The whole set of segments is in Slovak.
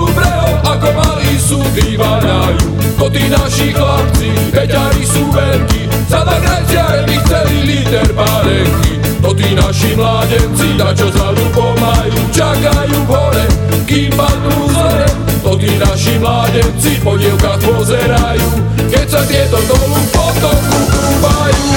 dolu brehom ako malí súdy vaľajú. To tí naši chlapci, beťari sú veľkí, sa na greciare by chceli liter párenky. To tí naši mládenci, dačo za ľubom majú, čakajú v hore, kým padnú zore. To tí naši mládenci po dievkach pozerajú, keď sa tieto dolu v potoku kúpajú.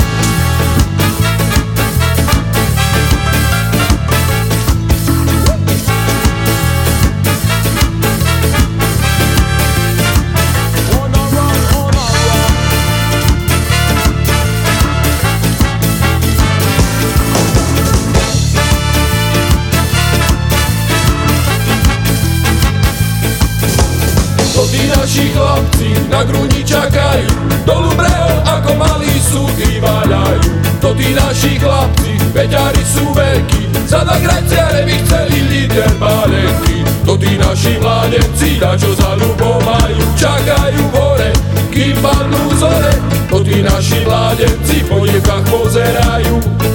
To tí naši chlapci na grúni čakajú, dolu brehom ako malí súdy vaľajú. To tí naši chlapci, beťari sú veľkí, sa na greciare by chceli liter párenky. To tí naši mládenci, dačo za ľubom majú, čakajú v hore, kým padnú zore. To tí naši mládenci po dievkach pozerajú,